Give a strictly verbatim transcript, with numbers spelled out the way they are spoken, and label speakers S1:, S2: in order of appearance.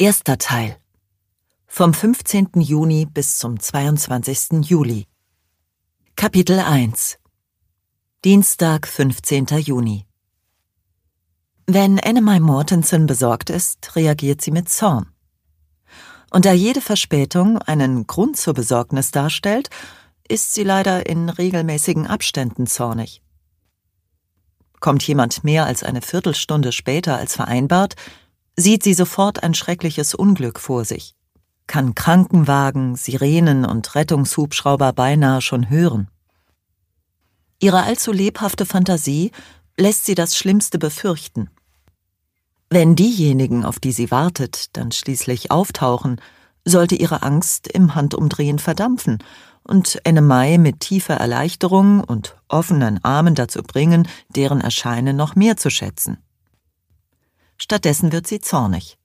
S1: Erster Teil. Vom fünfzehnten Juni bis zum zweiundzwanzigsten Juli. Kapitel eins. Dienstag, fünfzehnter Juni. Wenn Annemie Mortenson besorgt ist, reagiert sie mit Zorn. Und da jede Verspätung einen Grund zur Besorgnis darstellt, ist sie leider in regelmäßigen Abständen zornig. Kommt jemand mehr als eine Viertelstunde später als vereinbart, sieht sie sofort ein schreckliches Unglück vor sich, kann Krankenwagen, Sirenen und Rettungshubschrauber beinahe schon hören. Ihre allzu lebhafte Fantasie lässt sie das Schlimmste befürchten. Wenn diejenigen, auf die sie wartet, dann schließlich auftauchen, sollte ihre Angst im Handumdrehen verdampfen und Annemie mit tiefer Erleichterung und offenen Armen dazu bringen, deren Erscheinen noch mehr zu schätzen. Stattdessen wird sie zornig.